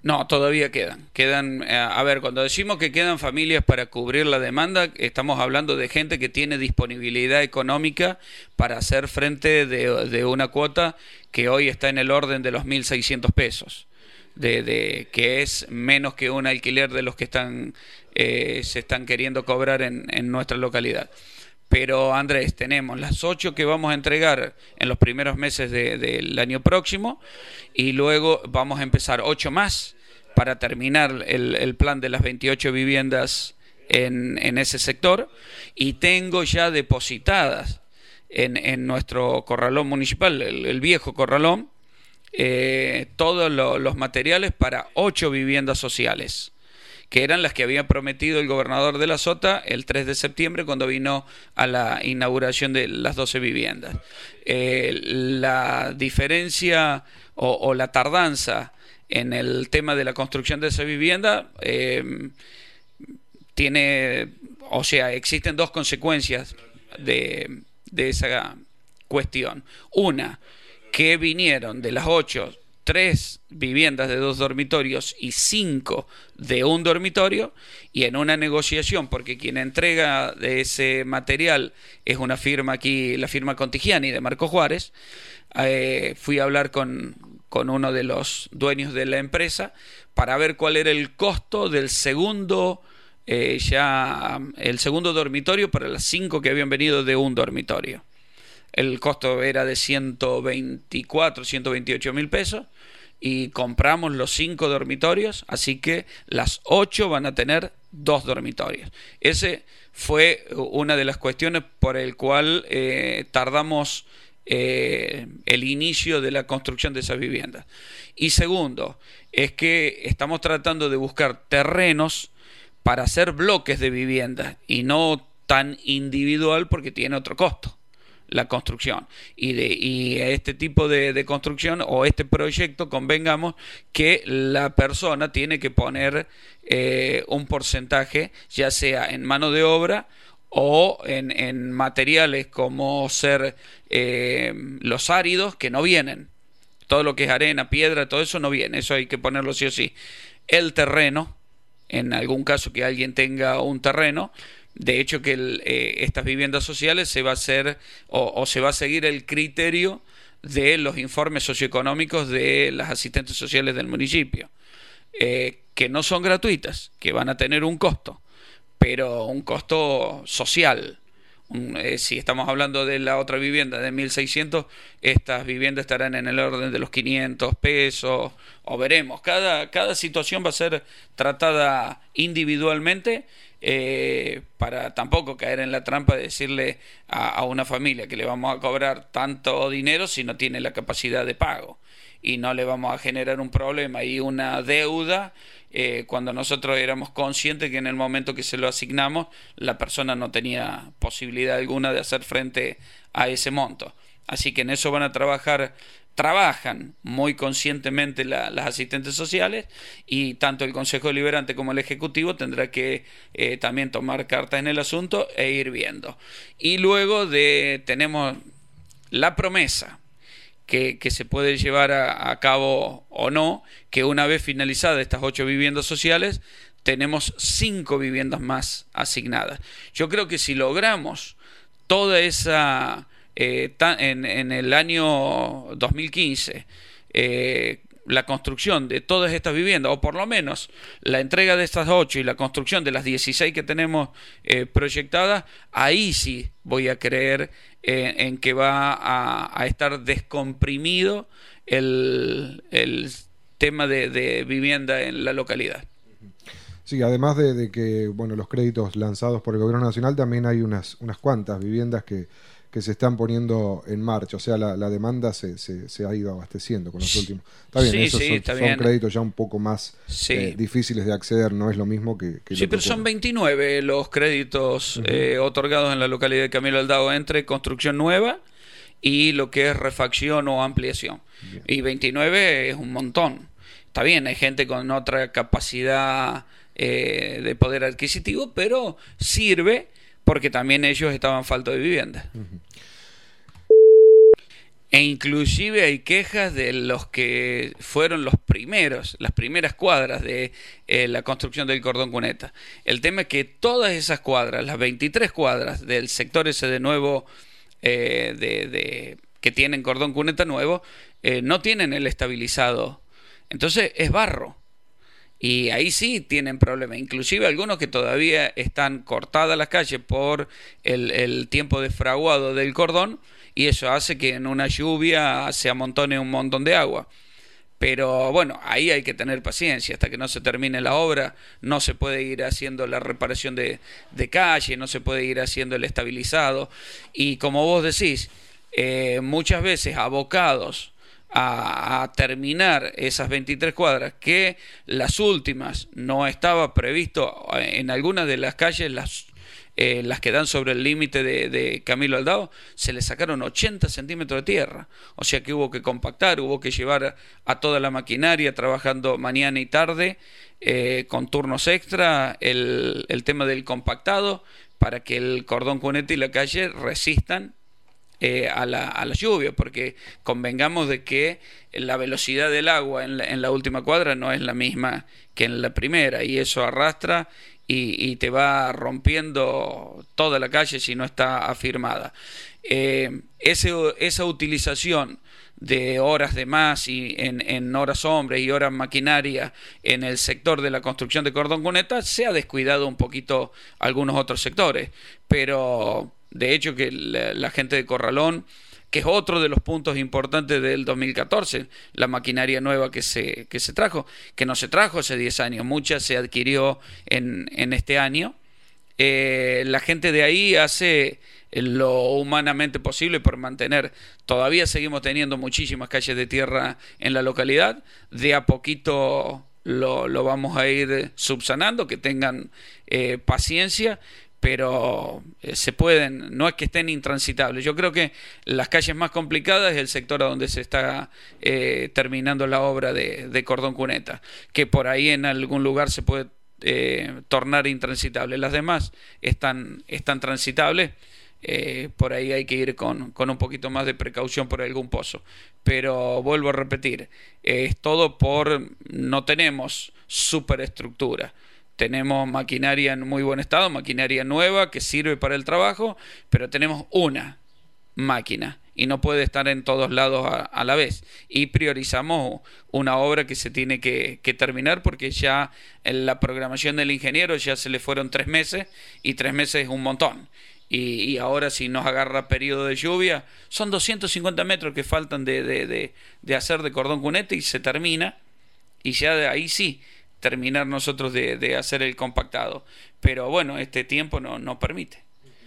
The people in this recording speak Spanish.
No, todavía quedan. Quedan, a ver, cuando decimos que quedan familias para cubrir la demanda, estamos hablando de gente que tiene disponibilidad económica para hacer frente de una cuota que hoy está en el orden de los 1.600 pesos, que es menos que un alquiler de los que se están queriendo cobrar en nuestra localidad. Pero Andrés, tenemos las 8 que vamos a entregar en los primeros meses del año próximo y luego vamos a empezar 8 más para terminar el plan de las 28 viviendas en ese sector, y tengo ya depositadas en nuestro corralón municipal, el viejo corralón, todos los materiales para 8 viviendas sociales, que eran las que había prometido el gobernador de la Sota el 3 de septiembre cuando vino a la inauguración de las 12 viviendas. La diferencia o la tardanza en el tema de la construcción de esa vivienda o sea, existen dos consecuencias de esa cuestión. Una, que vinieron de las 8, 3 viviendas de 2 dormitorios y 5 de un dormitorio, y en una negociación, porque quien entrega de ese material es una firma aquí, la firma Contigiani de Marco Juárez, fui a hablar con uno de los dueños de la empresa para ver cuál era el costo del segundo, el segundo dormitorio para las 5 que habían venido de un dormitorio. El costo era de 124, 128 mil pesos, y compramos los 5 dormitorios, así que las 8 van a tener 2 dormitorios. Ese fue una de las cuestiones por el cual tardamos el inicio de la construcción de esas viviendas. Y segundo, es que estamos tratando de buscar terrenos para hacer bloques de viviendas y no tan individual, porque tiene otro costo la construcción, y este tipo de construcción o este proyecto, convengamos que la persona tiene que poner un porcentaje, ya sea en mano de obra o en materiales como ser los áridos, que no vienen. Todo lo que es arena, piedra, todo eso no viene, eso hay que ponerlo sí o sí. El terreno, en algún caso que alguien tenga un terreno. De hecho, que estas viviendas sociales se va a hacer o se va a seguir el criterio de los informes socioeconómicos de las asistentes sociales del municipio, que no son gratuitas, que van a tener un costo, pero un costo social. Si estamos hablando de la otra vivienda de 1.600, estas viviendas estarán en el orden de los 500 pesos, o veremos. Cada situación va a ser tratada individualmente, para tampoco caer en la trampa de decirle a una familia que le vamos a cobrar tanto dinero si no tiene la capacidad de pago, y no le vamos a generar un problema y una deuda cuando nosotros éramos conscientes que en el momento que se lo asignamos la persona no tenía posibilidad alguna de hacer frente a ese monto. Así que en eso trabajan muy conscientemente las asistentes sociales, y tanto el Consejo Deliberante como el Ejecutivo tendrá que también tomar cartas en el asunto e ir viendo. Y luego tenemos la promesa que se puede llevar a cabo o no, que una vez finalizadas estas 8 viviendas sociales, tenemos 5 viviendas más asignadas. Yo creo que si logramos toda esa... en el año 2015, la construcción de todas estas viviendas, o por lo menos la entrega de estas 8 y la construcción de las 16 que tenemos proyectadas, ahí sí voy a creer en que va a estar descomprimido el tema de vivienda en la localidad. Sí, además de que bueno, los créditos lanzados por el Gobierno Nacional, también hay unas cuantas viviendas que se están poniendo en marcha, o sea, la demanda se ha ido abasteciendo con los últimos. Está bien, sí, esos sí, son créditos ya un poco más difíciles de acceder, no es lo mismo que sí, pero son 29 los créditos otorgados en la localidad de Camilo Aldao entre construcción nueva y lo que es refacción o ampliación. Bien. Y 29 es un montón. Está bien, hay gente con otra capacidad de poder adquisitivo, pero sirve porque también ellos estaban falto de vivienda. E inclusive hay quejas de los que fueron las primeras cuadras de la construcción del cordón cuneta. El tema es que todas esas cuadras, las 23 cuadras del sector ese de nuevo, que tienen cordón cuneta nuevo, no tienen el estabilizado. Entonces es barro. Y ahí sí tienen problemas. Inclusive algunos que todavía están cortadas las calles por el tiempo de fraguado del cordón, y eso hace que en una lluvia se amontone un montón de agua. Pero bueno, ahí hay que tener paciencia. Hasta que no se termine la obra, no se puede ir haciendo la reparación de calle, no se puede ir haciendo el estabilizado. Y como vos decís, muchas veces abocados a terminar esas 23 cuadras, que las últimas no estaba previsto en algunas de las calles, las que dan sobre el límite de Camilo Aldao, se le sacaron 80 centímetros de tierra. O sea que hubo que compactar, hubo que llevar a toda la maquinaria trabajando mañana y tarde, con turnos extra, el tema del compactado, para que el cordón cuneta y la calle resistan a la lluvia, porque convengamos de que la velocidad del agua en la última cuadra no es la misma que en la primera, y eso arrastra y te va rompiendo toda la calle si no está afirmada. Esa utilización de horas de más y en horas hombres y horas maquinaria en el sector de la construcción de cordón cuneta se ha descuidado un poquito algunos otros sectores, pero de hecho que la gente de Corralón, que es otro de los puntos importantes del 2014, la maquinaria nueva que se trajo, que no se trajo hace 10 años, mucha se adquirió en este año. La gente de ahí hace lo humanamente posible por mantener. Todavía seguimos teniendo muchísimas calles de tierra en la localidad. De a poquito lo vamos a ir subsanando, que tengan paciencia, pero se pueden, no es que estén intransitables. Yo creo que las calles más complicadas es el sector a donde se está terminando la obra de cordón cuneta, que por ahí en algún lugar se puede tornar intransitable. Las demás están transitables. Por ahí hay que ir con un poquito más de precaución por algún pozo, pero vuelvo a repetir, es todo no tenemos superestructura. Tenemos maquinaria en muy buen estado, maquinaria nueva que sirve para el trabajo, pero tenemos una máquina y no puede estar en todos lados a la vez. Y priorizamos una obra que se tiene que terminar, porque ya en la programación del ingeniero ya se le fueron 3 meses, y 3 meses es un montón. Y ahora, si nos agarra periodo de lluvia, son 250 metros que faltan de hacer de cordón cuneta y se termina, y ya de ahí sí terminar nosotros de hacer el compactado. Pero bueno, este tiempo no permite.